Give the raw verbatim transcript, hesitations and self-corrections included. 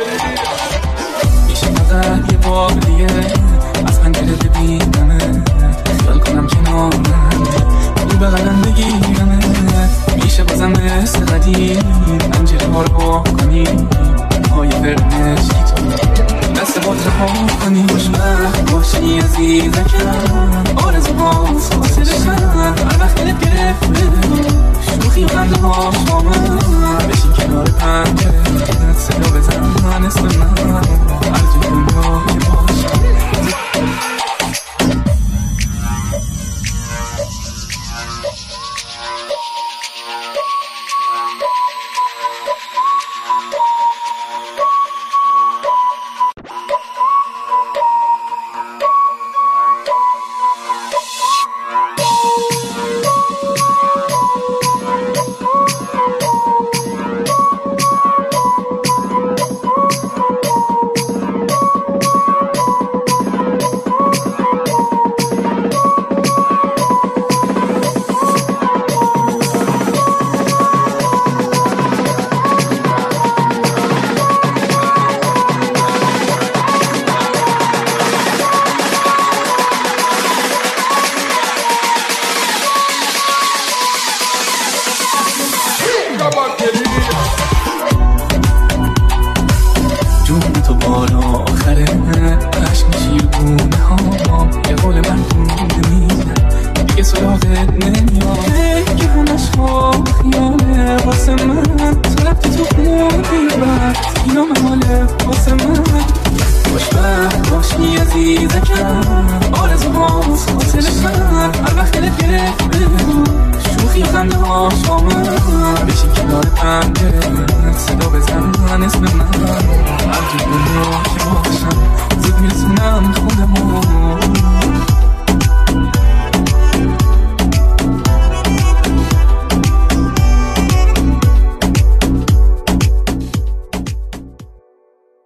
میشه فقط یه بار دیگه از پنجره ببینم، خیال کنم کنارم، دور بغلم بگیرم. میشه بازم مثل قدیم پنجره ها رو با کنیم، های فرمش تو دست باد رها کنیم. خوشبخت باشی عزیزکم، آرزو ها فاصله کن، هر وقت دلت گرفته شوخی و خنده ها شامل بشین کنار پنجره، صدا بزن اسم من هر جای دنیا که باشم.